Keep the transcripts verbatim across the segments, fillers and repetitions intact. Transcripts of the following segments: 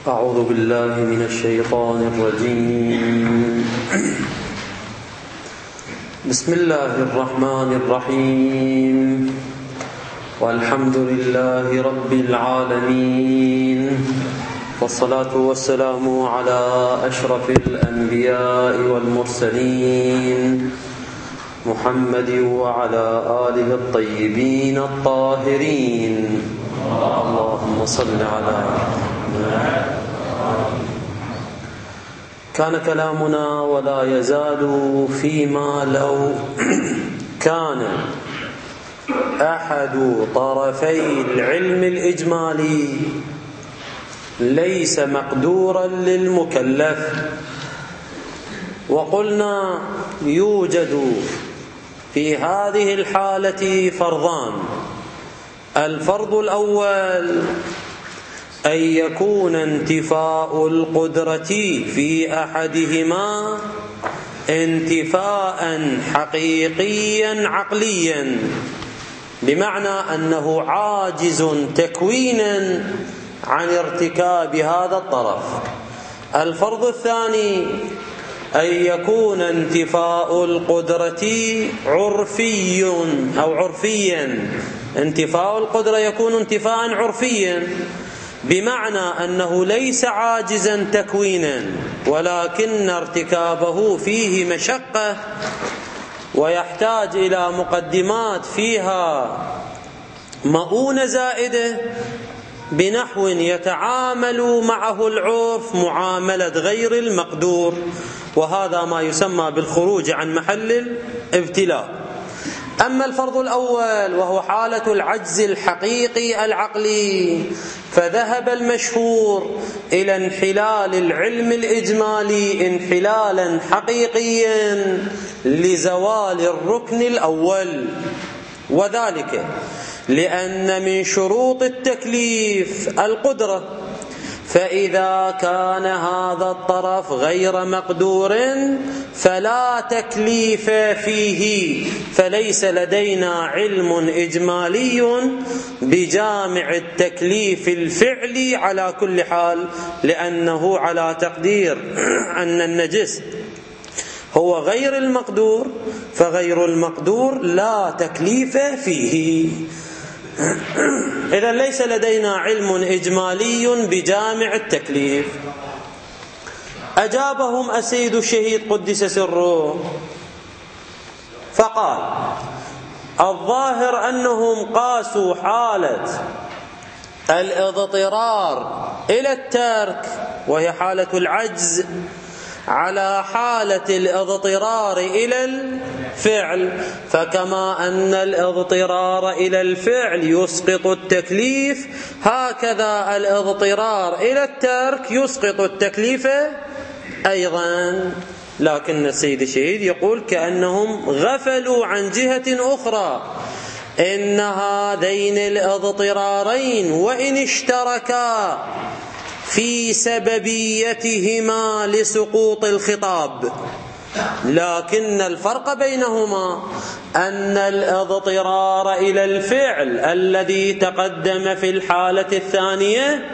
أعوذ بالله من الشيطان الرجيم. بسم الله الرحمن الرحيم. والحمد لله رب العالمين، والصلاة والسلام على أشرف الأنبياء والمرسلين محمد وعلى آله الطيبين الطاهرين. اللهم صل على محمد. كان كلامنا ولا يزال فيما لو كان أحد طرفي العلم الإجمالي ليس مقدورا للمكلف. وقلنا يوجد في هذه الحالة فرضان: الفرض الأول أن يكون انتفاء القدرة في أحدهما انتفاء حقيقيا عقليا، بمعنى أنه عاجز تكوينا عن ارتكاب هذا الطرف. الفرض الثاني أن يكون انتفاء القدرة عرفي أو عرفيا. انتفاء القدرة يكون انتفاء عرفيا، بمعنى أنه ليس عاجزا تكوينا، ولكن ارتكابه فيه مشقة ويحتاج إلى مقدمات فيها مؤونة زائدة، بنحو يتعامل معه العرف معاملة غير المقدور، وهذا ما يسمى بالخروج عن محل الابتلاء. أما الفرض الأول وهو حالة العجز الحقيقي العقلي، فذهب المشهور إلى انحلال العلم الإجمالي انحلالا حقيقيا لزوال الركن الأول، وذلك لأن من شروط التكليف القدرة، فإذا كان هذا الطرف غير مقدور فلا تكليف فيه، فليس لدينا علم إجمالي بجامع التكليف الفعلي على كل حال، لأنه على تقدير أن النجس هو غير المقدور، فغير المقدور لا تكليف فيه. إذن ليس لدينا علم إجمالي بجامع التكليف. أجابهم السيد الشهيد قدس سره فقال: الظاهر أنهم قاسوا حالة الاضطرار إلى الترك وهي حالة العجز على حالة الاضطرار إلى الفعل، فكما أن الاضطرار إلى الفعل يسقط التكليف، هكذا الاضطرار إلى الترك يسقط التكليف أيضا. لكن السيد الشهيد يقول كأنهم غفلوا عن جهة أخرى، إن هذين الاضطرارين وإن اشتركا في سببيتهما لسقوط الخطاب، لكن الفرق بينهما أن الاضطرار إلى الفعل الذي تقدم في الحالة الثانية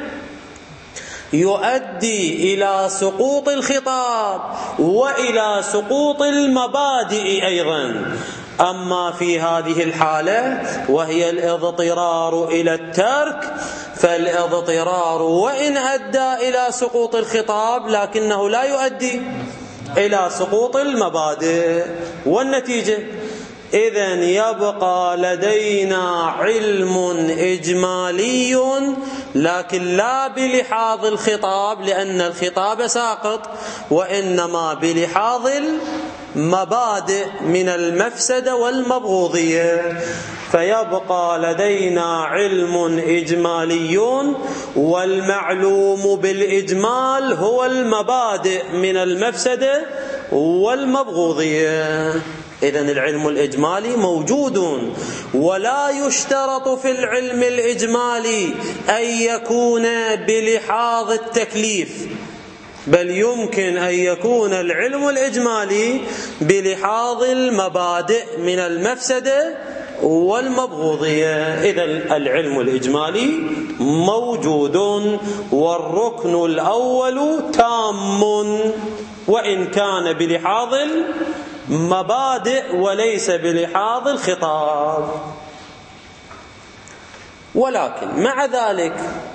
يؤدي إلى سقوط الخطاب وإلى سقوط المبادئ أيضا. أما في هذه الحالة وهي الاضطرار إلى الترك، فالاضطرار وإن أدى إلى سقوط الخطاب لكنه لا يؤدي إلى سقوط المبادئ. والنتيجة إذن يبقى لدينا علم إجمالي لكن لا بلحاظ الخطاب، لأن الخطاب ساقط، وإنما بلحاظ المبادئ من المفسدة والمبغوضية. فيبقى لدينا علم إجمالي، والمعلوم بالإجمال هو المبادئ من المفسدة والمبغوضية. إذن العلم الإجمالي موجود، ولا يشترط في العلم الإجمالي أن يكون بلحاظ التكليف، بل يمكن أن يكون العلم الإجمالي بلحاظ المبادئ من المفسدة والمبغوضية. إذا العلم الإجمالي موجود، والركن الأول تام وإن كان بلحاظ المبادئ وليس بلحاظ الخطاب. ولكن مع ذلك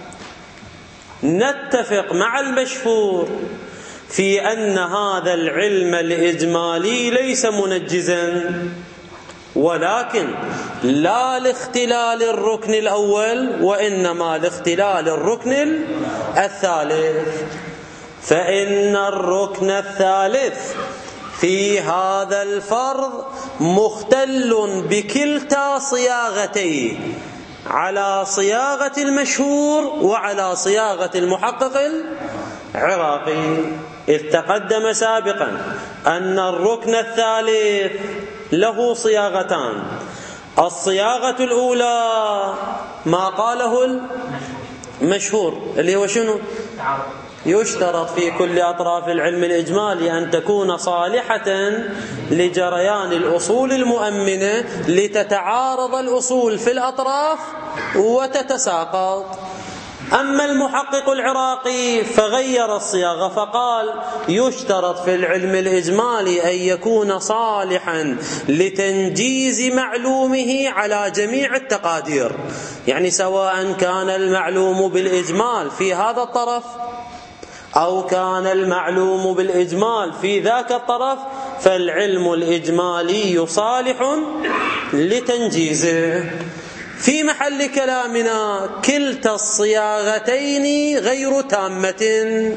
نتفق مع المشهور في أن هذا العلم الإجمالي ليس منجزا، ولكن لا لاختلال الركن الأول وإنما لاختلال الركن الثالث. فإن الركن الثالث في هذا الفرض مختل بكلتا صياغتيه، على صياغة المشهور وعلى صياغة المحقق العراقي. إذ تقدم سابقا أن الركن الثالث له صياغتان. الصياغة الأولى ما قاله المشهور اللي هو شنو؟ يشترط في كل أطراف العلم الإجمالي أن تكون صالحة لجريان الأصول المؤمنة لتتعارض الأصول في الأطراف وتتساقط. أما المحقق العراقي فغير الصياغة فقال يشترط في العلم الإجمالي أن يكون صالحا لتنجيز معلومه على جميع التقادير، يعني سواء كان المعلوم بالإجمال في هذا الطرف أو كان المعلوم بالإجمال في ذاك الطرف، فالعلم الإجمالي صالح لتنجيزه. في محل كلامنا كلتا الصياغتين غير تامة.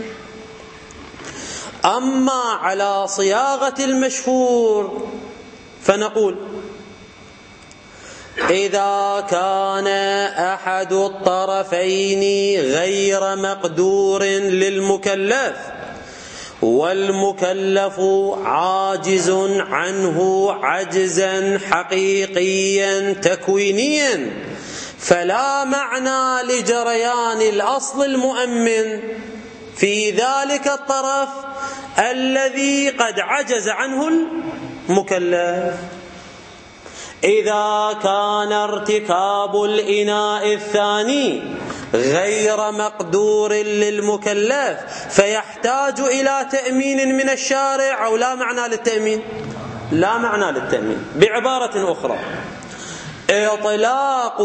أما على صياغة المشهور فنقول إذا كان أحد الطرفين غير مقدور للمكلف والمكلف عاجز عنه عجزا حقيقيا تكوينيا، فلا معنى لجريان الأصل المؤمن في ذلك الطرف الذي قد عجز عنه المكلف. إذا كان ارتكاب الإناء الثاني غير مقدور للمكلف فيحتاج إلى تأمين من الشارع أو لا معنى للتأمين؟ لا معنى للتأمين. بعبارة أخرى، إطلاق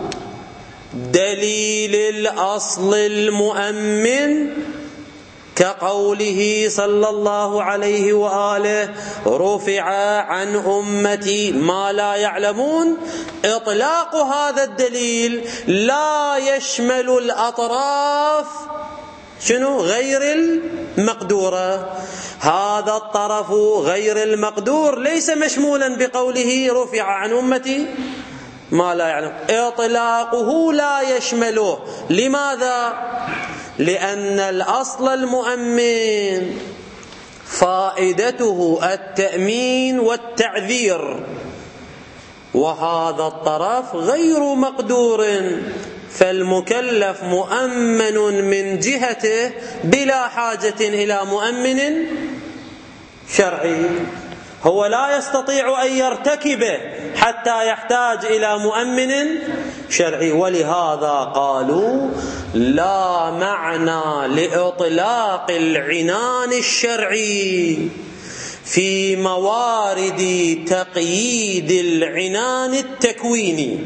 دليل الأصل المؤمن كقوله صلى الله عليه وآله رفع عن أمتي ما لا يعلمون، إطلاق هذا الدليل لا يشمل الأطراف شنو غير المقدورة. هذا الطرف غير المقدور ليس مشمولا بقوله رفع عن أمتي ما لا يعلم، إطلاقه لا يشمله. لماذا؟ لأن الأصل المؤمن فائدته التأمين والتعذير، وهذا الطرف غير مقدور، فالمكلف مؤمن من جهته بلا حاجة إلى مؤمن شرعي. هو لا يستطيع أن يرتكبه حتى يحتاج إلى مؤمن شرعي. ولهذا قالوا لا معنى لإطلاق العنان الشرعي في موارد تقييد العنان التكويني.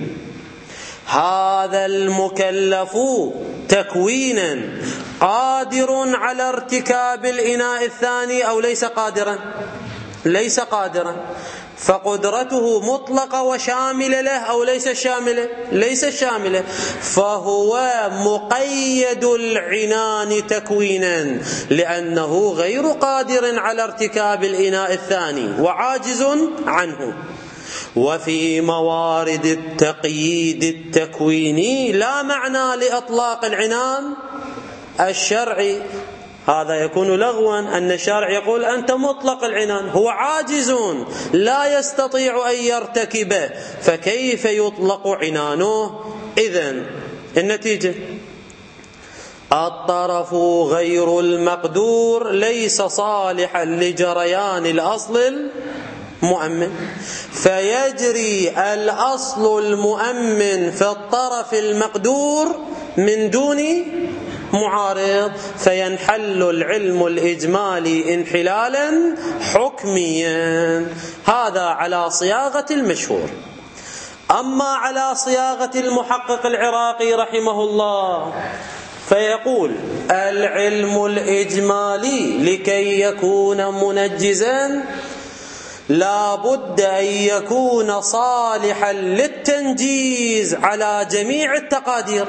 هذا المكلف تكوينا قادر على ارتكاب الإناء الثاني أو ليس قادرا؟ ليس قادرا، فقدرته مطلقة وشاملة له أو ليس شاملة؟ ليس شاملة، فهو مقيد العنان تكوينا لأنه غير قادر على ارتكاب الإناء الثاني وعاجز عنه. وفي موارد التقييد التكويني لا معنى لإطلاق العنان الشرعي. هذا يكون لغوا أن الشارع يقول أنت مطلق العنان، هو عاجز لا يستطيع أن يرتكبه، فكيف يطلق عنانه؟ إذن النتيجة الطرف غير المقدور ليس صالحا لجريان الأصل مؤمن، فيجري الأصل المؤمن في الطرف المقدور من دون معارض، فينحل العلم الإجمالي انحلالا حكميا. هذا على صياغة المشهور. أما على صياغة المحقق العراقي رحمه الله فيقول: العلم الإجمالي لكي يكون منجزا لا بد أن يكون صالحا للتنجيز على جميع التقادير،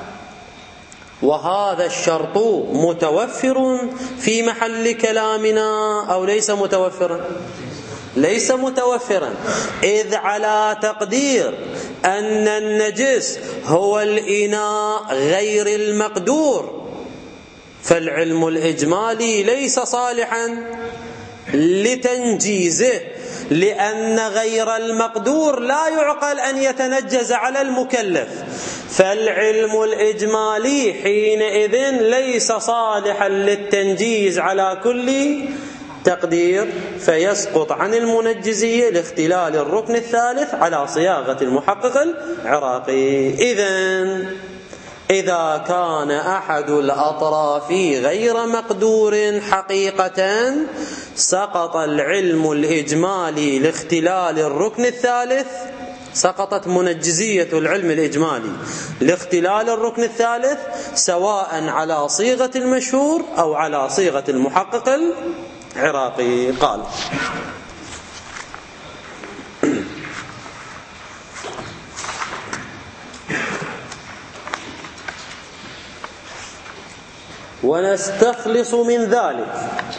وهذا الشرط متوفر في محل كلامنا أو ليس متوفرا؟ ليس متوفرا، إذ على تقدير أن النجس هو الإناء غير المقدور، فالعلم الإجمالي ليس صالحا لتنجيزه، لأن غير المقدور لا يعقل أن يتنجز على المكلف، فالعلم الإجمالي حينئذ ليس صالحا للتنجيز على كل تقدير، فيسقط عن المنجزية لاختلال الركن الثالث على صياغة المحقق العراقي. إذن إذا كان أحد الأطراف غير مقدور حقيقة سقط العلم الإجمالي لاختلال الركن الثالث، سقطت منجزية العلم الإجمالي لاختلال الركن الثالث، سواء على صيغة المشهور أو على صيغة المحقق العراقي. قال: ونستخلص من ذلك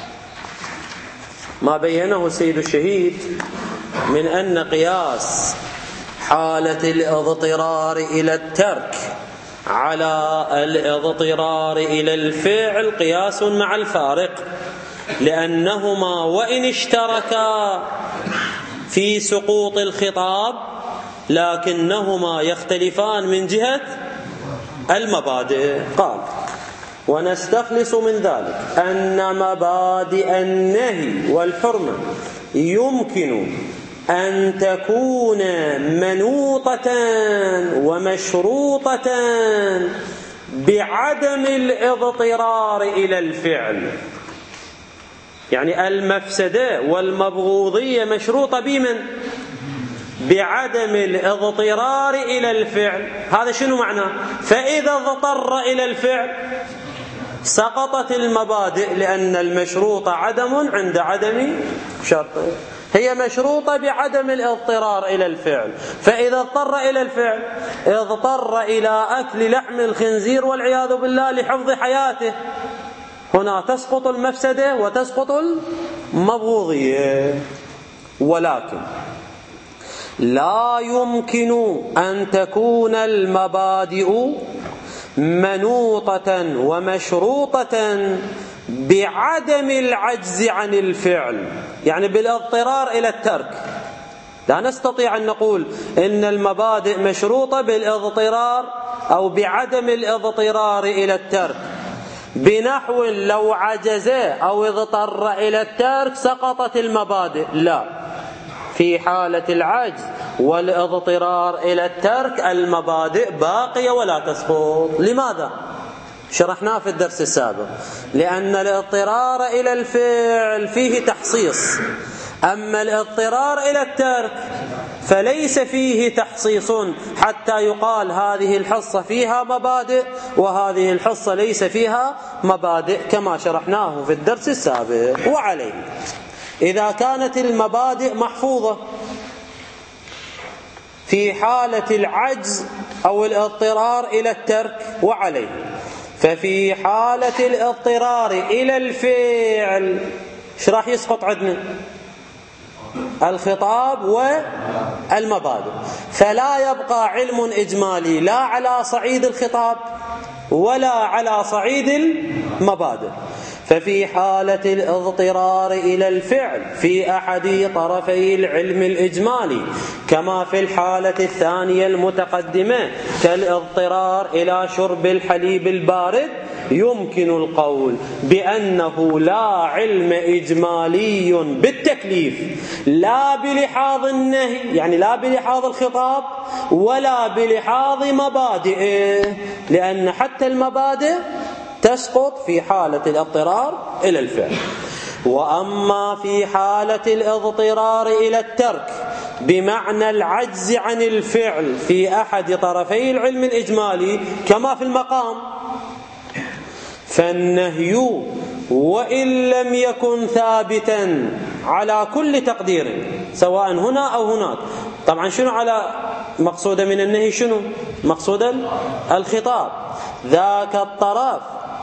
ما بينه سيد الشهيد من أن قياس حالة الاضطرار إلى الترك على الاضطرار إلى الفعل قياس مع الفارق، لأنهما وإن اشتركا في سقوط الخطاب لكنهما يختلفان من جهة المبادئ. قال: ونستخلص من ذلك أن مبادئ النهي والحرمة يمكن أن تكون منوطة ومشروطة بعدم الاضطرار إلى الفعل، يعني المفسدة والمبغوضية مشروطة بمن؟ بعدم الاضطرار إلى الفعل. هذا شنو معناه؟ فإذا اضطر إلى الفعل سقطت المبادئ، لأن المشروط عدم عند عدم شرط، هي مشروطة بعدم الاضطرار إلى الفعل، فإذا اضطر إلى الفعل اضطر إلى أكل لحم الخنزير والعياذ بالله لحفظ حياته، هنا تسقط المفسدة وتسقط المبغوضية. ولكن لا يمكن أن تكون المبادئ منوطة ومشروطة بعدم العجز عن الفعل، يعني بالاضطرار إلى الترك. لا نستطيع أن نقول إن المبادئ مشروطة بالاضطرار أو بعدم الاضطرار إلى الترك، بنحو لو عجز أو اضطر إلى الترك سقطت المبادئ. لا، في حالة العجز والاضطرار إلى الترك المبادئ باقية ولا تسقط. لماذا؟ شرحناه في الدرس السابق، لأن الاضطرار إلى الفعل فيه تحصيص، أما الاضطرار إلى الترك فليس فيه تحصيص حتى يقال هذه الحصة فيها مبادئ وهذه الحصة ليس فيها مبادئ، كما شرحناه في الدرس السابق. وعليه إذا كانت المبادئ محفوظة في حالة العجز أو الاضطرار إلى الترك، وعليه ففي حالة الاضطرار إلى الفعل ايش راح يسقط عندنا؟ الخطاب والمبادئ، فلا يبقى علم إجمالي لا على صعيد الخطاب ولا على صعيد المبادئ. ففي حالة الاضطرار إلى الفعل في أحد طرفي العلم الإجمالي كما في الحالة الثانية المتقدمة كالاضطرار إلى شرب الحليب البارد، يمكن القول بأنه لا علم إجمالي بالتكليف لا بلحاظ النهي، يعني لا بلحاظ الخطاب ولا بلحاظ مبادئه، لأن حتى المبادئ تسقط في حالة الاضطرار إلى الفعل. وأما في حالة الاضطرار إلى الترك بمعنى العجز عن الفعل في أحد طرفي العلم الإجمالي كما في المقام، فالنهي وإن لم يكن ثابتا على كل تقدير سواء هنا أو هناك. طبعا شنو على مقصود من النهي؟ شنو مقصود الخطاب؟ ذاك الطرف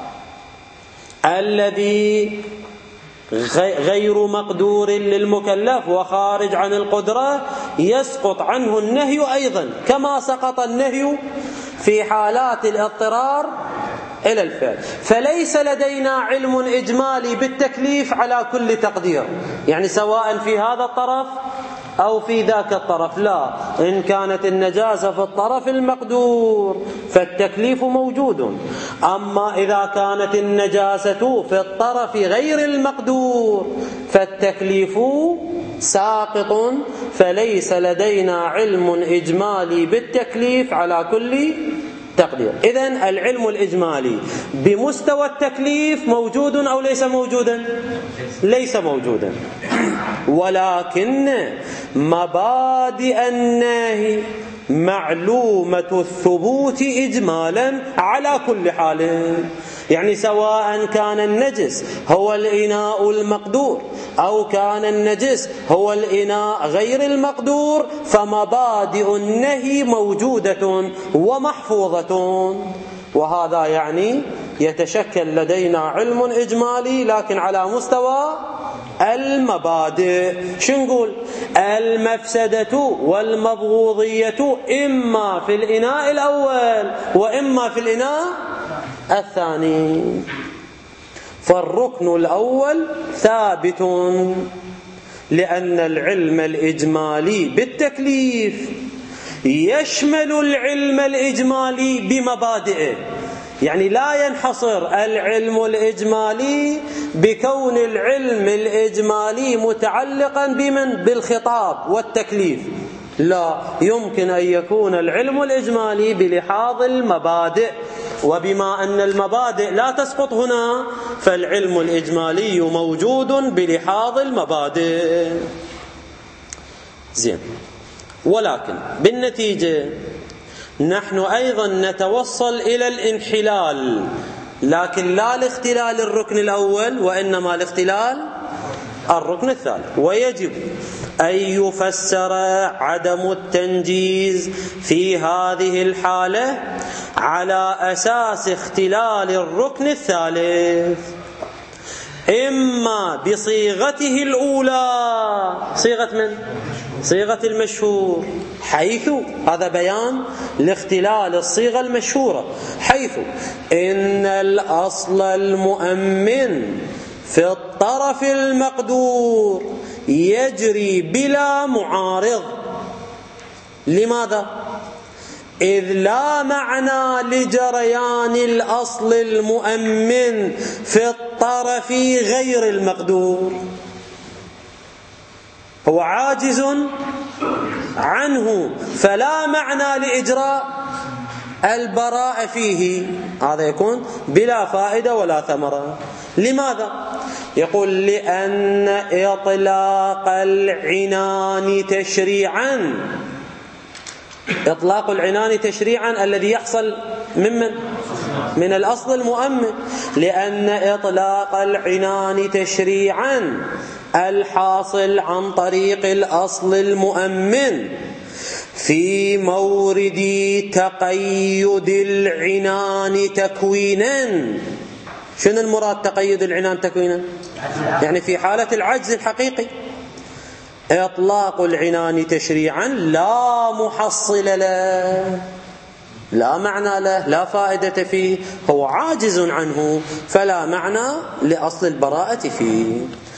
الذي غير مقدور للمكلف وخارج عن القدرة يسقط عنه النهي أيضا، كما سقط النهي في حالات الاضطرار إلى الفعل. فليس لدينا علم إجمالي بالتكليف على كل تقدير، يعني سواء في هذا الطرف أو في ذاك الطرف، لا، إن كانت النجاسة في الطرف المقدور فالتكليف موجود، أما إذا كانت النجاسة في الطرف غير المقدور فالتكليف ساقط. فليس لدينا علم إجمالي بالتكليف على كل تقدير. إذن العلم الإجمالي بمستوى التكليف موجود أو ليس موجودا؟ ليس موجودا، ولكن مبادئ النهي معلومة الثبوت إجمالا على كل حال، يعني سواء كان النجس هو الإناء المقدور أو كان النجس هو الإناء غير المقدور، فمبادئ النهي موجودة ومحفوظة. وهذا يعني يتشكل لدينا علم إجمالي لكن على مستوى المبادئ. شو نقول؟ المفسدة والمبغوضية إما في الإناء الأول وإما في الإناء الثاني. فالركن الأول ثابت لأن العلم الإجمالي بالتكليف يشمل العلم الإجمالي بمبادئه، يعني لا ينحصر العلم الإجمالي بكون العلم الإجمالي متعلقا بمن؟ بالخطاب والتكليف، لا، يمكن أن يكون العلم الإجمالي بلحاظ المبادئ، وبما أن المبادئ لا تسقط هنا فالعلم الإجمالي موجود بلحاظ المبادئ. زين، ولكن بالنتيجة نحن أيضا نتوصل إلى الانحلال، لكن لا لاختلال الركن الأول وإنما لاختلال الركن الثالث. ويجب أن يفسر عدم التنجيز في هذه الحالة على أساس اختلال الركن الثالث، إما بصيغته الأولى، صيغة من؟ صيغة المشهور، حيث هذا بيان لاختلال الصيغة المشهورة، حيث إن الأصل المؤمن في الطرف المقدور يجري بلا معارض. لماذا؟ إذ لا معنى لجريان الأصل المؤمن في الطرف غير المقدور، هو عاجز عنه، فلا معنى لإجراء البراءة فيه، هذا يكون بلا فائدة ولا ثمرة. لماذا؟ يقول لأن إطلاق العنان تشريعا، إطلاق العنان تشريعا الذي يحصل ممن؟ من الأصل المؤمن، لأن إطلاق العنان تشريعا الحاصل عن طريق الأصل المؤمن في مورد تقيد العنان تكوينا. شنو المراد تقيد العنان تكوينا؟ يعني في حالة العجز الحقيقي. إطلاق العنان تشريعا لا محصل له، لا معنى له، لا فائدة فيه، هو عاجز عنه فلا معنى لأصل البراءة فيه.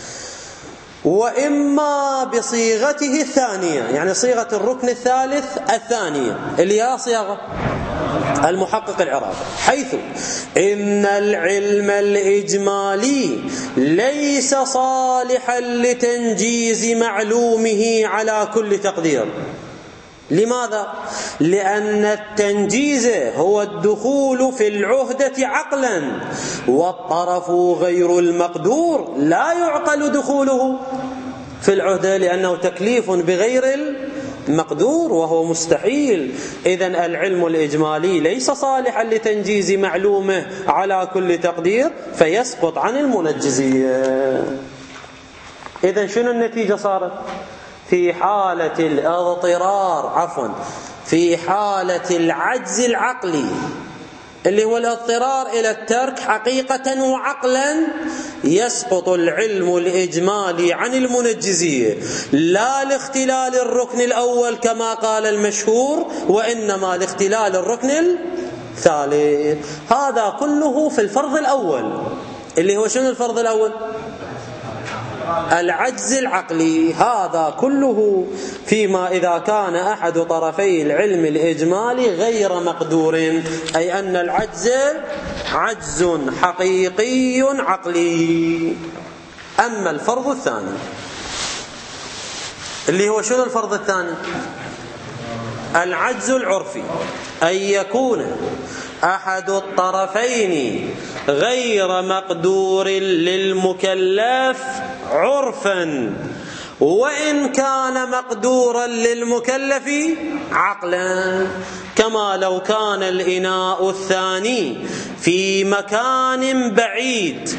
وإما بصيغته الثانية، يعني صيغة الركن الثالث الثانية اللي هي صيغة المحقق العراقي، حيث إن العلم الإجمالي ليس صالحا لتنجيز معلومه على كل تقدير. لماذا؟ لأن التنجيز هو الدخول في العهدة عقلا، والطرف غير المقدور لا يعقل دخوله في العهدة لأنه تكليف بغير المقدور وهو مستحيل. إذن العلم الإجمالي ليس صالحا لتنجيز معلومه على كل تقدير فيسقط عن المنجزية. إذن شنو النتيجة صارت؟ في حالة الاضطرار عفوا في حالة العجز العقلي اللي هو الاضطرار إلى الترك حقيقة وعقلا، يسقط العلم الإجمالي عن المنجزية، لا لاختلال الركن الأول كما قال المشهور، وإنما لاختلال الركن الثالث. هذا كله في الفرض الأول اللي هو شنو الفرض الأول؟ العجز العقلي. هذا كله فيما إذا كان أحد طرفي العلم الإجمالي غير مقدور، أي أن العجز عجز حقيقي عقلي. أما الفرض الثاني اللي هو شنو الفرض الثاني؟ العجز العرفي، أن يكون أحد الطرفين غير مقدور للمكلف عرفا، وإن كان مقدورا للمكلف عقلا، كما لو كان الإناء الثاني في مكان بعيد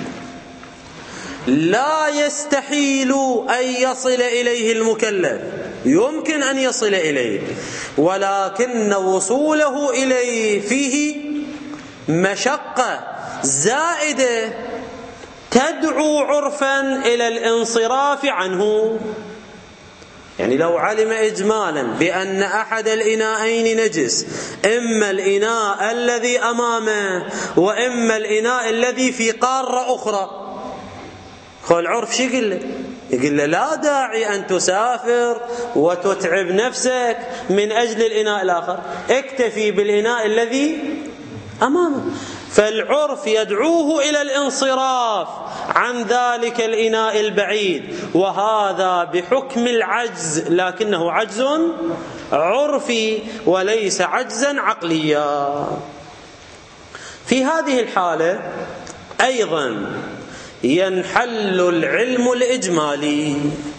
لا يستحيل أن يصل إليه المكلف، يمكن أن يصل إليه، ولكن وصوله إليه فيه مشقة زائدة تدعو عرفا إلى الانصراف عنه. يعني لو علم إجمالا بأن أحد الإناءين نجس، إما الإناء الذي أمامه وإما الإناء الذي في قارة أخرى، خو العرف شو يقول له؟ يقول له لا داعي أن تسافر وتتعب نفسك من أجل الإناء الآخر، اكتفي بالإناء الذي أمامه. فالعرف يدعوه إلى الانصراف عن ذلك الإناء البعيد، وهذا بحكم العجز، لكنه عجز عرفي وليس عجزا عقليا. في هذه الحالة أيضا ينحل العلم الإجمالي.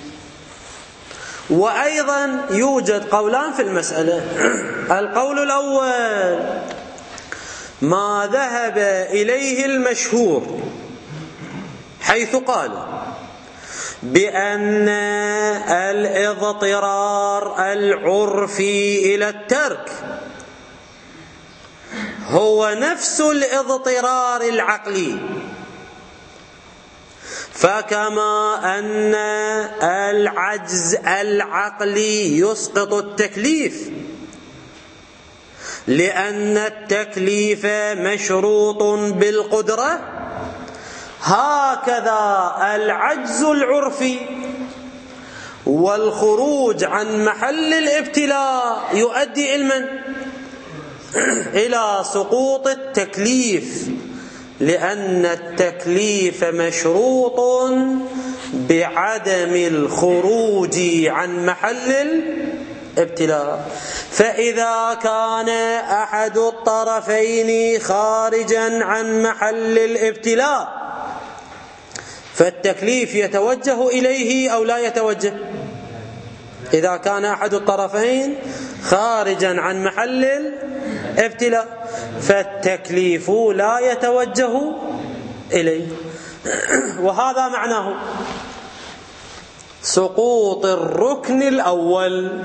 وأيضا يوجد قولان في المسألة. القول الأول ما ذهب إليه المشهور، حيث قال بأن الاضطرار العرفي إلى الترك هو نفس الاضطرار العقلي، فكما أن العجز العقلي يسقط التكليف لأن التكليف مشروط بالقدرة، هكذا العجز العرفي والخروج عن محل الابتلاء يؤدي علما إلى سقوط التكليف، لأن التكليف مشروط بعدم الخروج عن محل الابتلاء. فإذا كان أحد الطرفين خارجا عن محل الابتلاء فالتكليف يتوجه إليه أو لا يتوجه؟ إذا كان أحد الطرفين خارجا عن محل الابتلاء فالتكليف لا يتوجه إليه. وهذا معناه سقوط الركن الأول،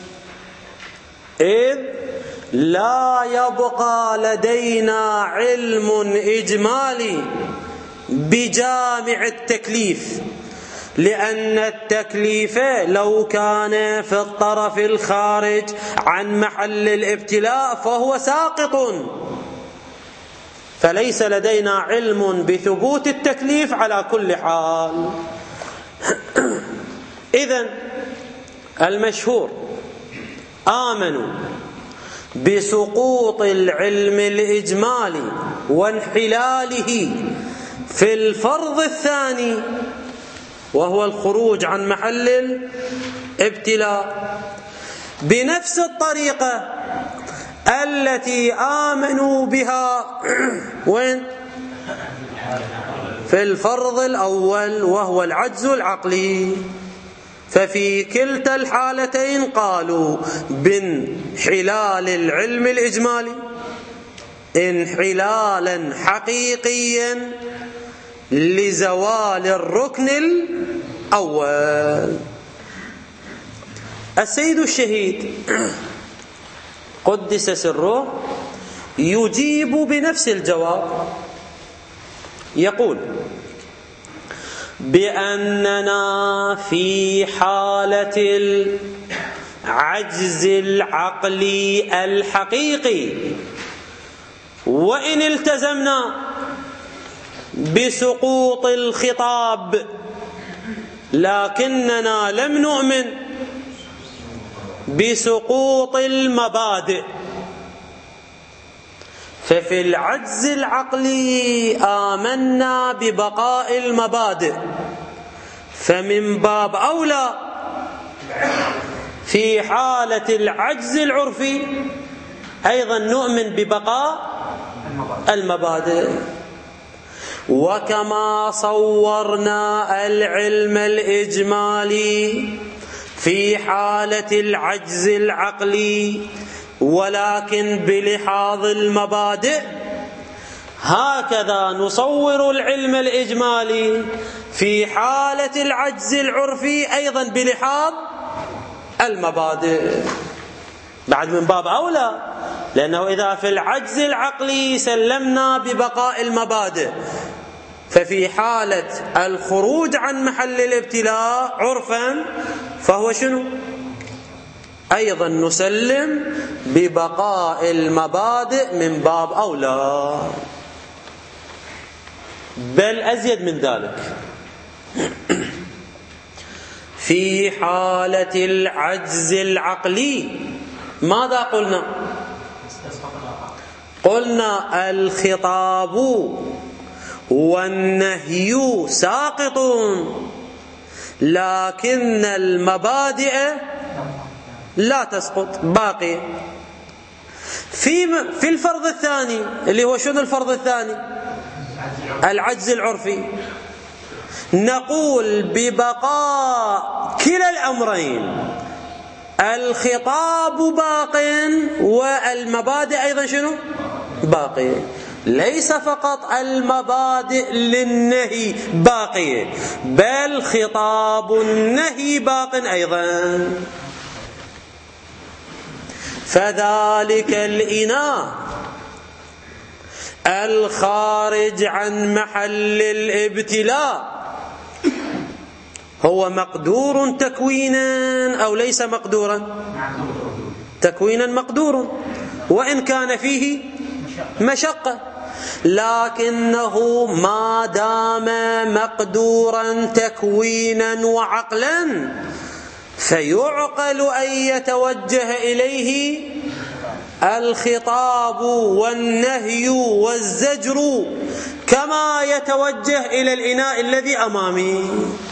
إذ لا يبقى لدينا علم إجمالي بجامع التكليف، لأن التكليف لو كان في الطرف الخارج عن محل الابتلاء فهو ساقط، فليس لدينا علم بثبوت التكليف على كل حال. إذن المشهور آمنوا بسقوط العلم الإجمالي وانحلاله في الفرض الثاني وهو الخروج عن محل الابتلاء بنفس الطريقة التي آمنوا بها وين؟ في الفرض الأول وهو العجز العقلي. ففي كلتا الحالتين قالوا بانحلال العلم الإجمالي انحلالا حقيقيا لزوال الركن الأول. السيد الشهيد قدس سره يجيب بنفس الجواب، يقول بأننا في حالة العجز العقلي الحقيقي وإن التزمنا بسقوط الخطاب لكننا لم نؤمن بسقوط المبادئ. ففي العجز العقلي آمنا ببقاء المبادئ، فمن باب أولى في حالة العجز العرفي أيضا نؤمن ببقاء المبادئ. وكما صورنا العلم الإجمالي في حالة العجز العقلي ولكن بلحاظ المبادئ، هكذا نصور العلم الإجمالي في حالة العجز العرفي أيضا بلحاظ المبادئ. بعد من باب أولى، لأنه إذا في العجز العقلي سلمنا ببقاء المبادئ، ففي حالة الخروج عن محل الابتلاء عرفا فهو شنو؟ أيضا نسلم ببقاء المبادئ من باب أولى، بل أزيد من ذلك. في حالة العجز العقلي ماذا قلنا؟ قلنا الخطاب والنهي ساقط لكن المبادئ لا تسقط باقي. في في الفرض الثاني اللي هو شنو الفرض الثاني؟ العجز العرفي، نقول ببقاء كلا الأمرين، الخطاب باق والمبادئ أيضا شنو؟ باقي. ليس فقط المبادئ للنهي باقية، بل خطاب النهي باق أيضا. فذلك الإناء الخارج عن محل الابتلاء هو مقدور تكوينا أو ليس مقدورا؟ تكوينا مقدور، وإن كان فيه مشقة، لكنه ما دام مقدورا تكوينا وعقلا فيعقل أن يتوجه إليه الخطاب والنهي والزجر كما يتوجه إلى الإناء الذي أمامي.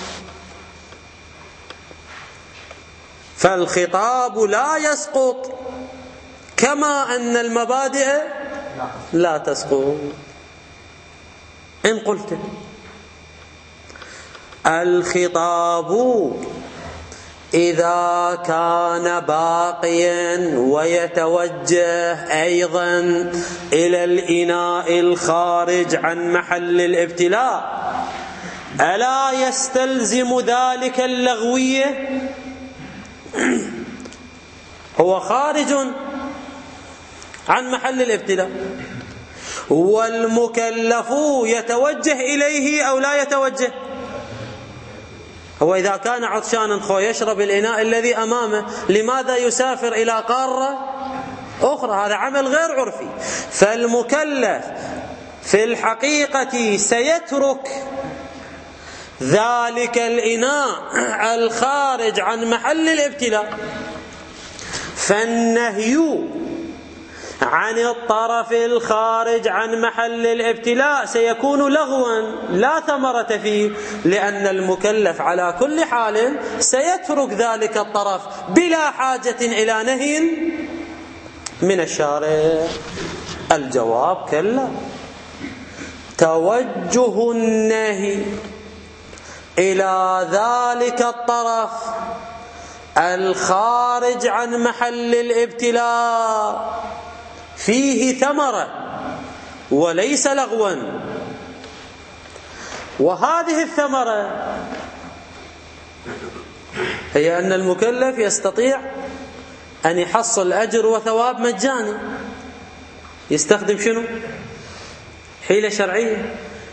فالخطاب لا يسقط كما أن المبادئ لا تسقط. إن قلت الخطاب إذا كان باقيا ويتوجه أيضا إلى الإناء الخارج عن محل الابتلاء، ألا يستلزم ذلك اللغوية؟ هو خارج عن محل الابتلاء، والمكلف يتوجه إليه أو لا يتوجه؟ هو إذا كان عطشانا خو يشرب الإناء الذي أمامه، لماذا يسافر إلى قارة أخرى؟ هذا عمل غير عرفي. فالمكلف في الحقيقة سيترك ذلك الإناء الخارج عن محل الابتلاء. فالنهي عن الطرف الخارج عن محل الابتلاء سيكون لغوا لا ثمرة فيه، لأن المكلف على كل حال سيترك ذلك الطرف بلا حاجة إلى نهي من الشارع. الجواب كلا. توجه النهي إلى ذلك الطرف الخارج عن محل الابتلاء فيه ثمرة وليس لغوا، وهذه الثمرة هي أن المكلف يستطيع أن يحصل أجر وثواب مجاني. يستخدم شنو؟ حيلة شرعية.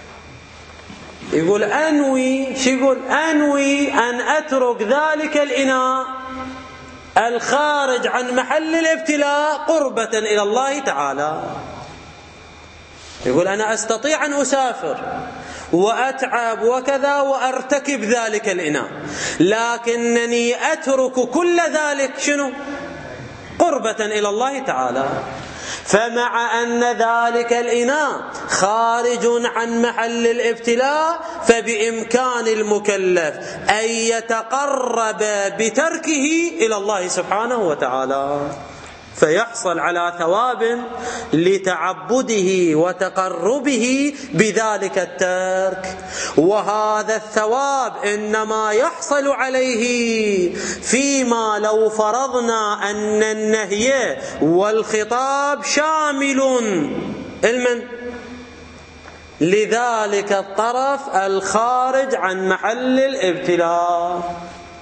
يقول أنوي، شو يقول؟ أنوي أن أترك ذلك الإناء الخارج عن محل الابتلاء قربة إلى الله تعالى. يقول أنا أستطيع أن أسافر وأتعب وكذا وأرتكب ذلك الإناء، لكنني أترك كل ذلك شنو؟ قربة إلى الله تعالى. فمع أن ذلك الإناء خارج عن محل الابتلاء فبإمكان المكلف أن يتقرب بتركه إلى الله سبحانه وتعالى، فيحصل على ثواب لتعبده وتقربه بذلك الترك. وهذا الثواب إنما يحصل عليه فيما لو فرضنا أن النهي والخطاب شامل المن لذلك الطرف الخارج عن محل الابتلاء.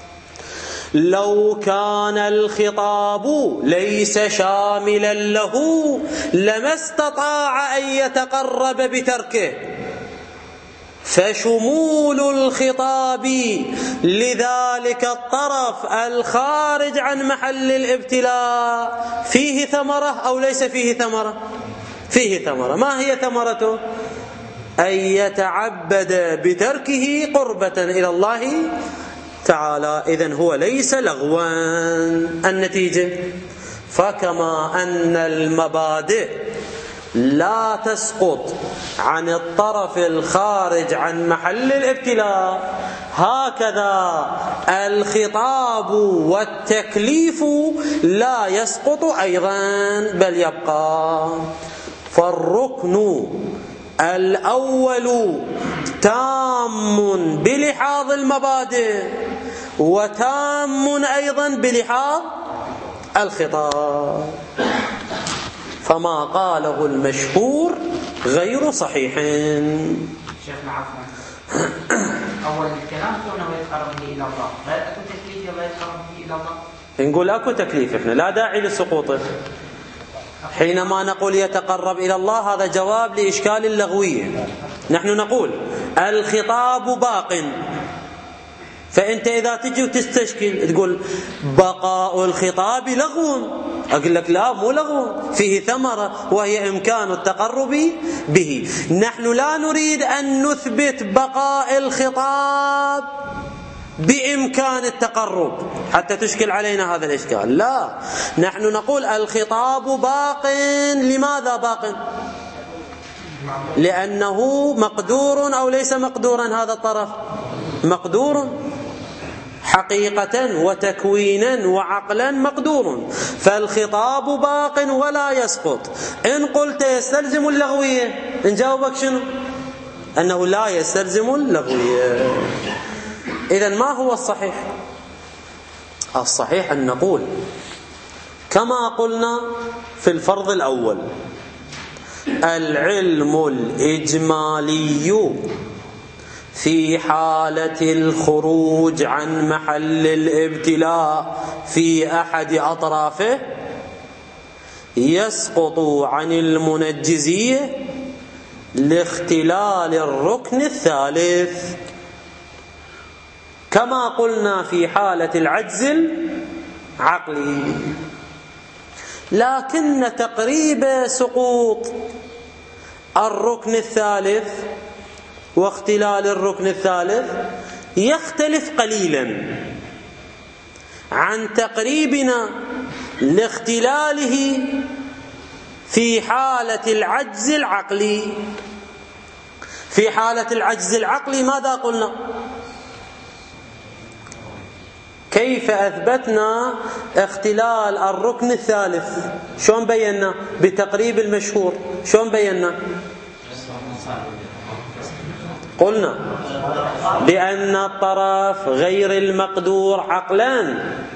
لو كان الخطاب ليس شاملا له لما استطاع أن يتقرب بتركه، فشمول الخطاب لذلك الطرف الخارج عن محل الابتلاء فيه ثمرة أو ليس فيه ثمرة؟ فيه ثمرة. ما هي ثمرته؟ أن يتعبد بتركه قربة إلى الله تعالى. إذن هو ليس لغوا. النتيجة فكما أن المبادئ لا تسقط عن الطرف الخارج عن محل الابتلاء، هكذا الخطاب والتكليف لا يسقط أيضا بل يبقى. فالركن الأول تام بلحاظ المبادئ وتام أيضا بلحاظ الخطاب، فما قاله المشهور غير صحيح. شيخنا عفوا، أول الكلام كونه يتقرب به إلى الله، غير أكو تكليف ولا يتقرب به إلى الله؟ نقول أكو تكليف، إحنا لا داعي لسقوطه. حينما نقول يتقرب إلى الله هذا جواب لإشكال اللغوية. نحن نقول الخطاب باق، فأنت إذا تجي وتستشكل تقول بقاء الخطاب لغو، أقول لك لا مو لغو، فيه ثمرة وهي إمكان التقرب به. نحن لا نريد أن نثبت بقاء الخطاب بإمكان التقرب حتى تشكل علينا هذا الإشكال، لا، نحن نقول الخطاب باق. لماذا باق؟ لأنه مقدور أو ليس مقدورا؟ هذا الطرف مقدور حقيقة وتكوينا وعقلا مقدور، فالخطاب باق ولا يسقط. إن قلت يستلزم اللغوية نجاوبك شنو؟ أنه لا يستلزم اللغوية. إذن ما هو الصحيح؟ الصحيح أن نقول كما قلنا في الفرض الأول: العلم الإجمالي في حالة الخروج عن محل الابتلاء في أحد أطرافه يسقط عن المنجزية لاختلال الركن الثالث، كما قلنا في حالة العجز العقلي. لكن تقريب سقوط الركن الثالث واختلال الركن الثالث يختلف قليلا عن تقريبنا لاختلاله في حالة العجز العقلي. في حالة العجز العقلي ماذا قلنا؟ كيف أثبتنا اختلال الركن الثالث؟ شلون بينا؟ بتقريب المشهور. شلون بينا؟ قلنا بأن الطرف غير المقدور عقلا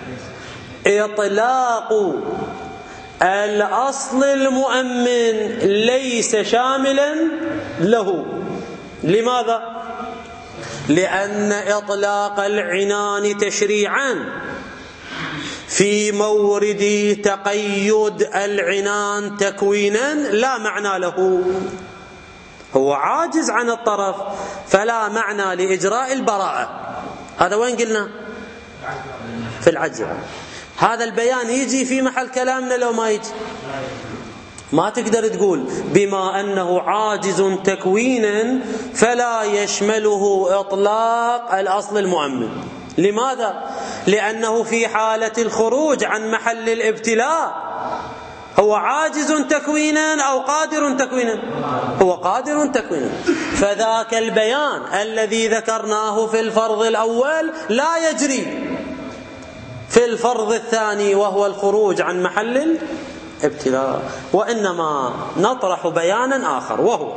إطلاق الأصل المؤمن ليس شاملا له. لماذا؟ لأن إطلاق العنان تشريعا في مورد تقيد العنان تكوينا لا معنى له، هو عاجز عن الطرف فلا معنى لإجراء البراءة. هذا وين قلنا؟ في العجز. هذا البيان يجي في محل كلامنا لو ما يجي؟ ما تقدر تقول بما أنه عاجز تكوينا فلا يشمله إطلاق الأصل المؤمن. لماذا؟ لأنه في حالة الخروج عن محل الابتلاء هو عاجز تكوينا أو قادر تكوينا؟ هو قادر تكوينا. فذاك البيان الذي ذكرناه في الفرض الأول لا يجري في الفرض الثاني وهو الخروج عن محل الابتلاء، وإنما نطرح بيانا آخر وهو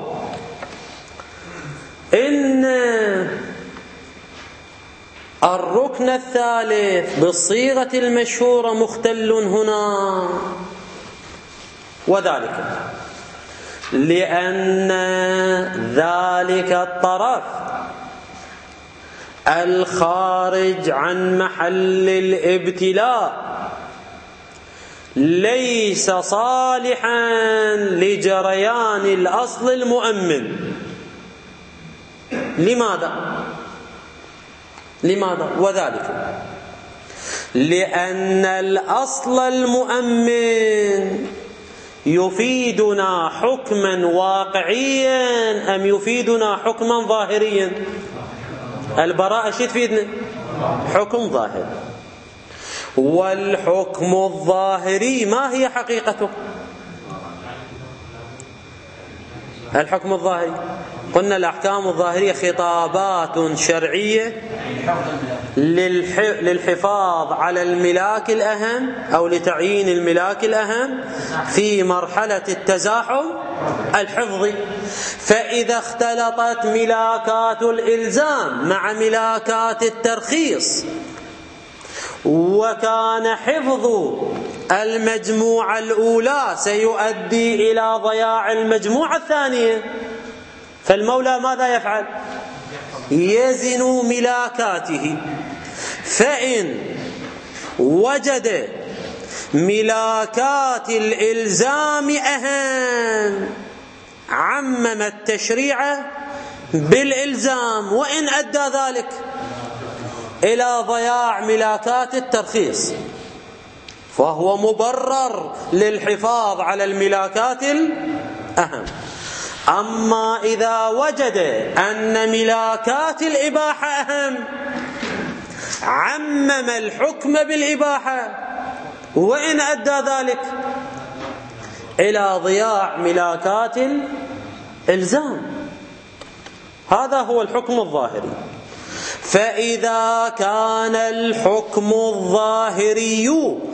إن الركن الثالث بالصيغة المشهورة مختل هنا، وذلك لأن ذلك الطرف الخارج عن محل الابتلاء ليس صالحا لجريان الأصل المؤمن. لماذا؟ لماذا؟ وذلك لأن الأصل المؤمن يفيدنا حكما واقعيا أم يفيدنا حكما ظاهريا؟ البراءة شو تفيدنا؟ حكم ظاهر. والحكم الظاهري ما هي حقيقته؟ الحكم الظاهري قلنا الأحكام الظاهرية خطابات شرعية للحفاظ على الملاك الأهم أو لتعيين الملاك الأهم في مرحلة التزاحم الحفظي. فإذا اختلطت ملاكات الإلزام مع ملاكات الترخيص وكان حفظ المجموعة الأولى سيؤدي إلى ضياع المجموعة الثانية، فالمولى ماذا يفعل؟ يزن ملاكاته. فإن وجد ملاكات الإلزام أهم عمم التشريع بالإلزام، وإن أدى ذلك إلى ضياع ملاكات الترخيص فهو مبرر للحفاظ على الملاكات الأهم. أما إذا وجد أن ملاكات الإباحة أهم عمم الحكم بالإباحة، وإن أدى ذلك إلى ضياع ملاكات الإلزام. هذا هو الحكم الظاهري. فإذا كان الحكم الظاهري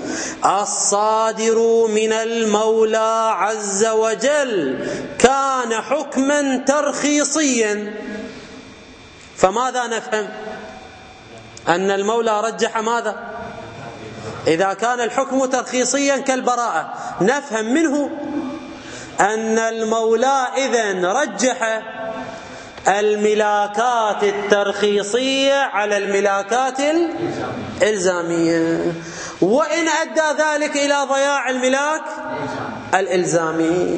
الصادر من المولى عز وجل كان حكما ترخيصيا، فماذا نفهم؟ أن المولى رجح ماذا؟ إذا كان الحكم ترخيصيا كالبراءة نفهم منه أن المولى إذن رجح الملاكات الترخيصية على الملاكات الإلزامية، وإن أدى ذلك إلى ضياع الملاك الإلزامي.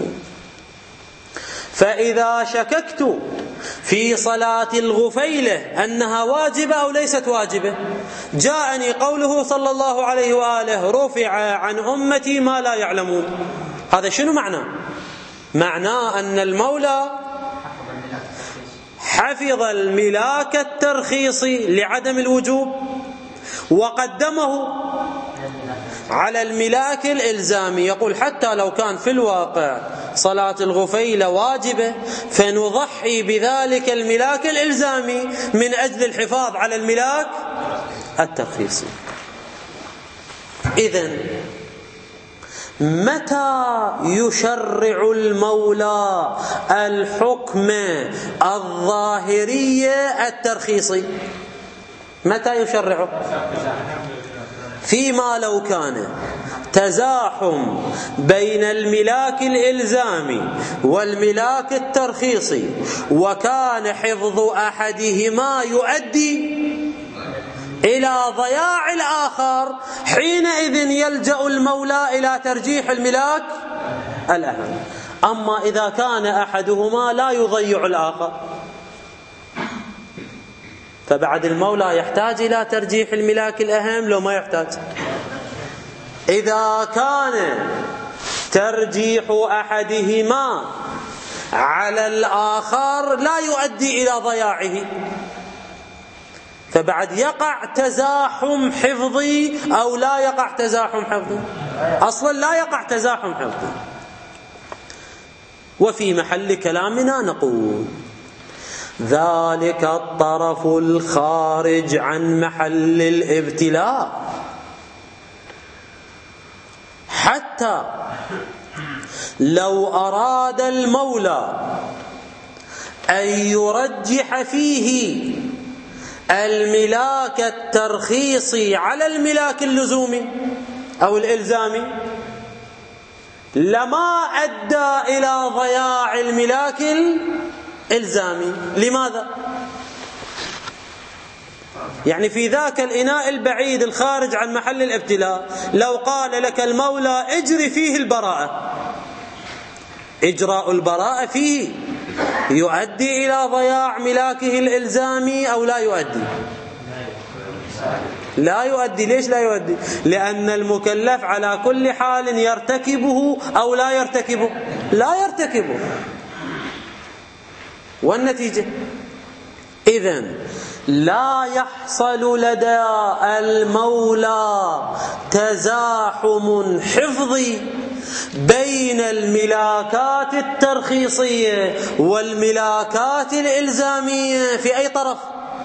فإذا شككت في صلاة الغفيلة أنها واجبة أو ليست واجبة، جاءني قوله صلى الله عليه وآله رفع عن أمتي ما لا يعلمون. هذا شنو معناه؟ معناه أن المولى حفظ الملاك الترخيصي لعدم الوجوب وقدمه على الملاك الإلزامي. يقول حتى لو كان في الواقع صلاة الغفيلة واجبة فنضحي بذلك الملاك الإلزامي من أجل الحفاظ على الملاك الترخيصي. إذن متى يشرع المولى الحكم الظاهري الترخيصي؟ متى يشرعه؟ فيما لو كان تزاحم بين الملاك الإلزامي والملاك الترخيصي وكان حفظ أحدهما يؤدي إلى ضياع الآخر، حينئذ يلجأ المولى إلى ترجيح الملاك الأهم. أما إذا كان أحدهما لا يضيع الآخر فبعد المولى يحتاج إلى ترجيح الملاك الأهم لو ما يحتاج. إذا كان ترجيح أحدهما على الآخر لا يؤدي إلى ضياعه فبعد يقع تزاحم حفظي أو لا يقع تزاحم حفظي؟ أصلا لا يقع تزاحم حفظي. وفي محل كلامنا نقول ذلك الطرف الخارج عن محل الابتلاء حتى لو أراد المولى أن يرجح فيه الملاك الترخيصي على الملاك اللزومي أو الإلزامي لما أدى إلى ضياع الملاك الإلزامي. لماذا؟ يعني في ذاك الإناء البعيد الخارج عن محل الابتلاء لو قال لك المولى اجري فيه البراءة، إجراء البراءة فيه يؤدي إلى ضياع ملاكه الإلزامي أو لا يؤدي؟ لا يؤدي. ليش لا يؤدي؟ لأن المكلف على كل حال يرتكبه أو لا يرتكبه؟ لا يرتكبه. والنتيجة إذن لا يحصل لدى المولى تزاحم حفظي بين الملاكات الترخيصية والملاكات الإلزامية في أي طرف؟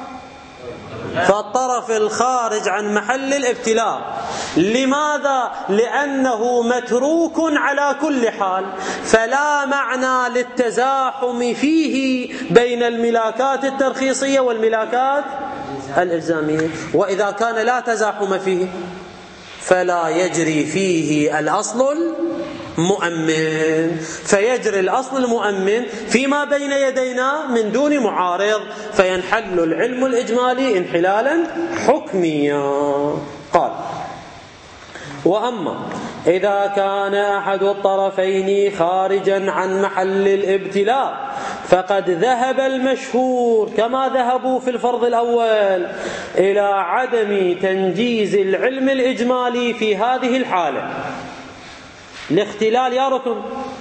فالطرف الخارج عن محل الابتلاء. لماذا؟ لأنه متروك على كل حال، فلا معنى للتزاحم فيه بين الملاكات الترخيصية والملاكات الإلزامية. وإذا كان لا تزاحم فيه فلا يجري فيه الأصل المؤمن، فيجري الأصل المؤمن فيما بين يدينا من دون معارض، فينحل العلم الإجمالي انحلالا حكميا. قال: وأما إذا كان أحد الطرفين خارجا عن محل الابتلاء فقد ذهب المشهور كما ذهبوا في الفرض الأول إلى عدم تنجيز العلم الإجمالي في هذه الحالة لاختلال يا ركن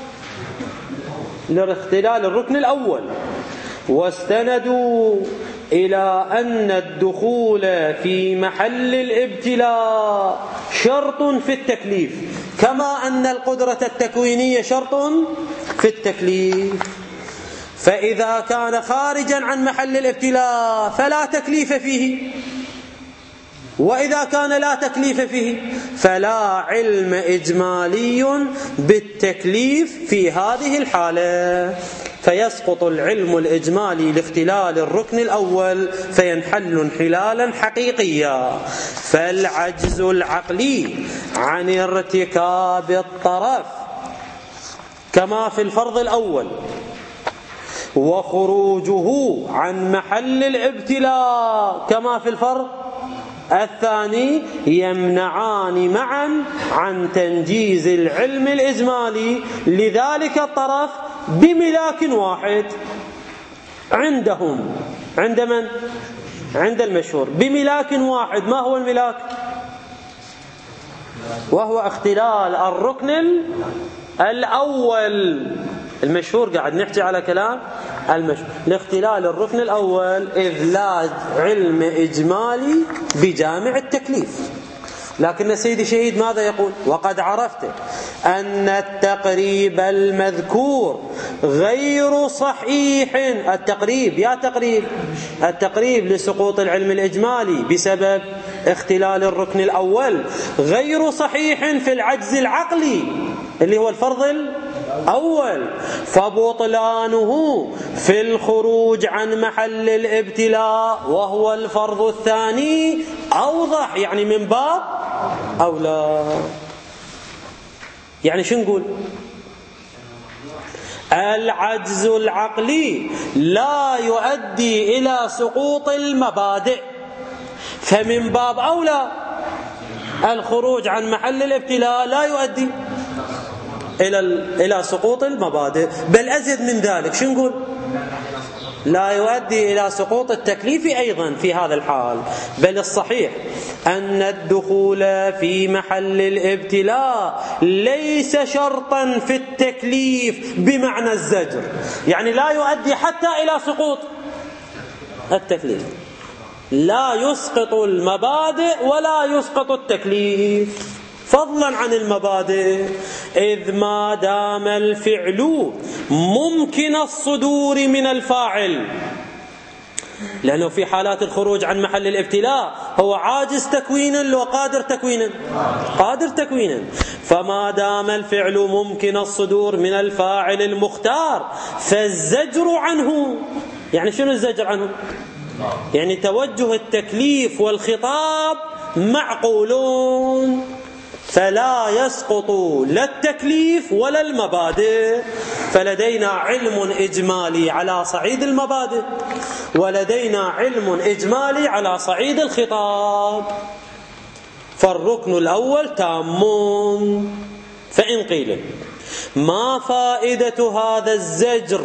لاختلال الركن الأول، واستندوا إلى أن الدخول في محل الابتلاء شرط في التكليف كما أن القدرة التكوينية شرط في التكليف. فإذا كان خارجا عن محل الابتلاء فلا تكليف فيه، وإذا كان لا تكليف فيه فلا علم إجمالي بالتكليف في هذه الحالة، فيسقط العلم الإجمالي لاختلال الركن الأول فينحل انحلالا حقيقيا. فالعجز العقلي عن ارتكاب الطرف كما في الفرض الأول وخروجه عن محل الابتلاء كما في الفرض الثاني يمنعان معا عن تنجيز العلم الإجمالي لذلك الطرف بملاك واحد عندهم. عند من؟ عند المشهور بملاك واحد. ما هو الملاك؟ وهو اختلال الركن الأول. المشهور قاعد نحكي على كلام المشهور لاختلال الركن الأول إذ لا علم إجمالي بجامع التكليف، لكن سيدي شهيد ماذا يقول؟ وقد عرفت أن التقريب المذكور غير صحيح. التقريب يا تقريب التقريب لسقوط العلم الإجمالي بسبب اختلال الركن الأول غير صحيح في العجز العقلي اللي هو الفرض الأول، فبطلانه في الخروج عن محل الابتلاء وهو الفرض الثاني أوضح، يعني من باب أولى. يعني شو نقول؟ العجز العقلي لا يؤدي إلى سقوط المبادئ، فمن باب أولى الخروج عن محل الابتلاء لا يؤدي إلى إلى سقوط المبادئ، بل أزيد من ذلك شو نقول؟ لا يؤدي إلى سقوط التكليف أيضا في هذا الحال. بل الصحيح أن الدخول في محل الابتلاء ليس شرطا في التكليف بمعنى الزجر، يعني لا يؤدي حتى إلى سقوط التكليف، لا يسقط المبادئ ولا يسقط التكليف فضلا عن المبادئ، إذ ما دام الفعل ممكن الصدور من الفاعل، لأنه في حالات الخروج عن محل الابتلاء هو عاجز تكوينا لو قادر تكوينا قادر تكوينا فما دام الفعل ممكن الصدور من الفاعل المختار فالزجر عنه، يعني شنو الزجر عنه؟ يعني توجه التكليف والخطاب معقولون، فلا يسقط لا التكليف ولا المبادئ. فلدينا علم إجمالي على صعيد المبادئ، ولدينا علم إجمالي على صعيد الخطاب، فالركن الأول تام. فإن قيل ما فائدة هذا الزجر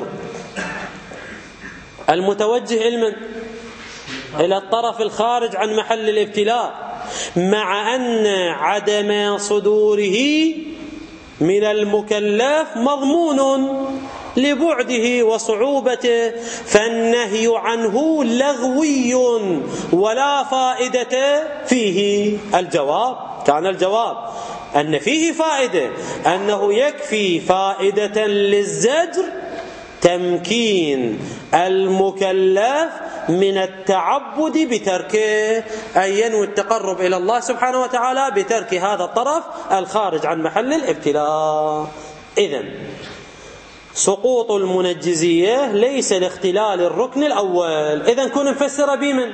المتوجه علما إلى الطرف الخارج عن محل الابتلاء مع أن عدم صدوره من المكلف مضمون لبعده وصعوبته، فالنهي عنه لغوي ولا فائدة فيه؟ الجواب كان الجواب أن فيه فائدة، أنه يكفي فائدة للزجر تمكين المكلف من التعبد بتركه، أي ينوي التقرب إلى الله سبحانه وتعالى بترك هذا الطرف الخارج عن محل الابتلاء. إذن سقوط المنجزية ليس لاختلال الركن الأول، إذن كنا نفسر بمن؟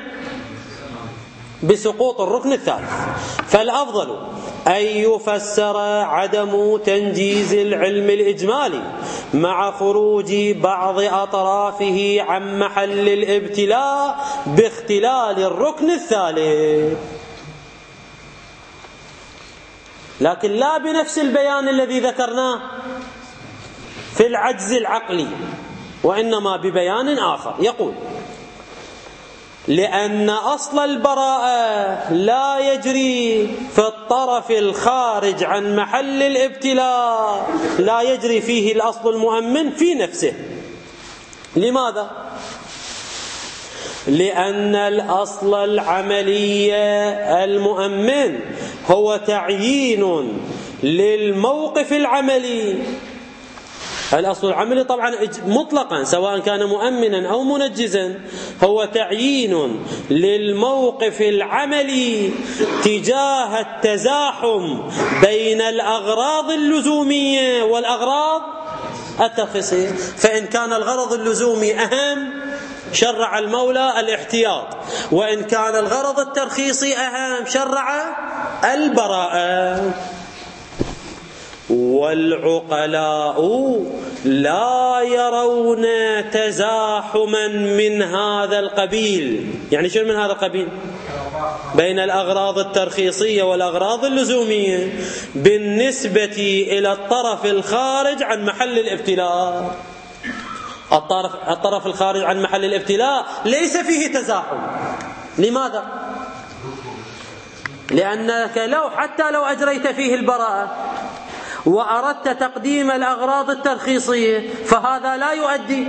بسقوط الركن الثالث. فالأفضل أن يفسر عدم تنجيز العلم الإجمالي مع خروج بعض أطرافه عن محل الابتلاء باختلال الركن الثالث، لكن لا بنفس البيان الذي ذكرناه في العجز العقلي، وإنما ببيان آخر. يقول: لأن أصل البراءة لا يجري في الطرف الخارج عن محل الابتلاء، لا يجري فيه الأصل المؤمن في نفسه. لماذا؟ لأن الأصل العملي المؤمن هو تعيين للموقف العملي. الأصل العملي طبعا مطلقا سواء كان مؤمنا أو منجزا هو تعيين للموقف العملي تجاه التزاحم بين الأغراض اللزومية والأغراض الترخيصية. فإن كان الغرض اللزومي أهم شرع المولى الاحتياط، وإن كان الغرض الترخيصي أهم شرع البراءة. والعقلاء لا يرون تزاحما من هذا القبيل. يعني شنو من هذا القبيل؟ بين الأغراض الترخيصية والأغراض اللزومية بالنسبة إلى الطرف الخارج عن محل الابتلاء. الطرف, الطرف الخارج عن محل الابتلاء ليس فيه تزاحم. لماذا؟ لأنك لو حتى لو أجريت فيه البراءة وأردت تقديم الأغراض الترخيصية فهذا لا يؤدي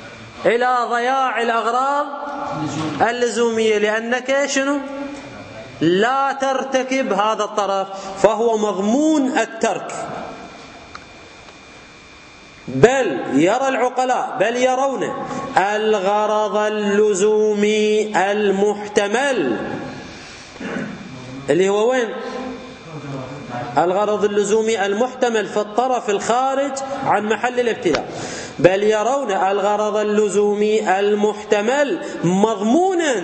إلى ضياع الأغراض اللزومية، لأنك شنو؟ لا ترتكب هذا الطرف فهو مضمون الترك. بل يرى العقلاء بل يرون الغرض اللزومي المحتمل اللي هو وين؟ الغرض اللزومي المحتمل في الطرف الخارج عن محل الابتلاء. بل يرون الغرض اللزومي المحتمل مضمونا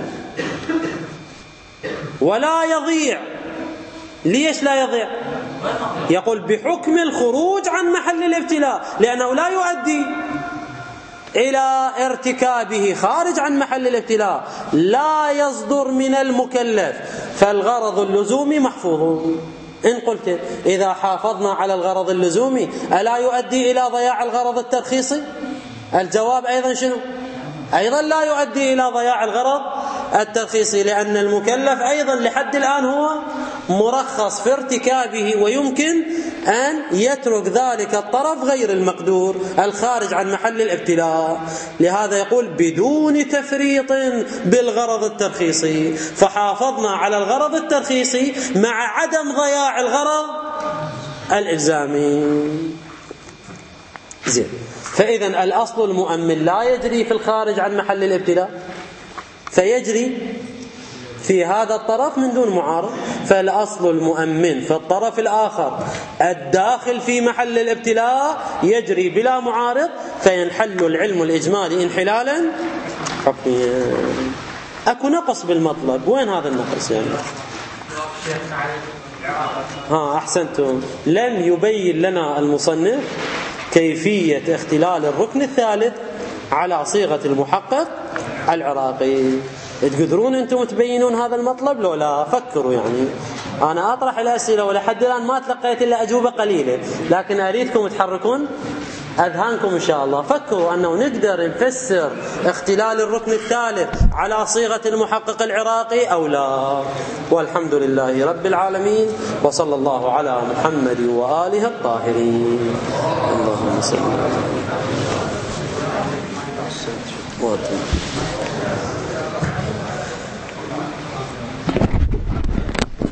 ولا يضيع. ليش لا يضيع؟ يقول بحكم الخروج عن محل الابتلاء، لأنه لا يؤدي إلى ارتكابه خارج عن محل الابتلاء، لا يصدر من المكلف، فالغرض اللزومي محفوظ. إن قلت إذا حافظنا على الغرض اللزومي ألا يؤدي إلى ضياع الغرض الترخيصي؟ الجواب أيضا شنو؟ أيضا لا يؤدي إلى ضياع الغرض الترخيصي، لأن المكلف أيضا لحد الآن هو مرخص في ارتكابه، ويمكن أن يترك ذلك الطرف غير المقدور الخارج عن محل الابتلاء. لهذا يقول بدون تفريط بالغرض الترخيصي، فحافظنا على الغرض الترخيصي مع عدم ضياع الغرض الإلزامي. زين، فإذا الأصل المؤمن لا يجري في الخارج عن محل الابتلاء، فيجري في هذا الطرف من دون معارض. فالأصل المؤمن في الطرف الآخر الداخل في محل الابتلاء يجري بلا معارض، فينحل العلم الإجمالي انحلالا حكميا. أكو نقص بالمطلب، وين هذا النقص يعني؟ ها أحسنتم، لم يبين لنا المصنف كيفية اختلال الركن الثالث على صيغة المحقق العراقي. تقدرون أنتم تبينون هذا المطلب لو لا؟ فكروا يعني. أنا أطرح الأسئلة ولحد الآن ما تلقيت إلا أجوبة قليلة، لكن أريدكم تحركون أذهانكم إن شاء الله. فكروا أنه نقدر نفسر اختلال الركن الثالث على صيغة المحقق العراقي أو لا. والحمد لله رب العالمين، وصلى الله على محمد وآله الطاهرين. اللهم صل على محمد.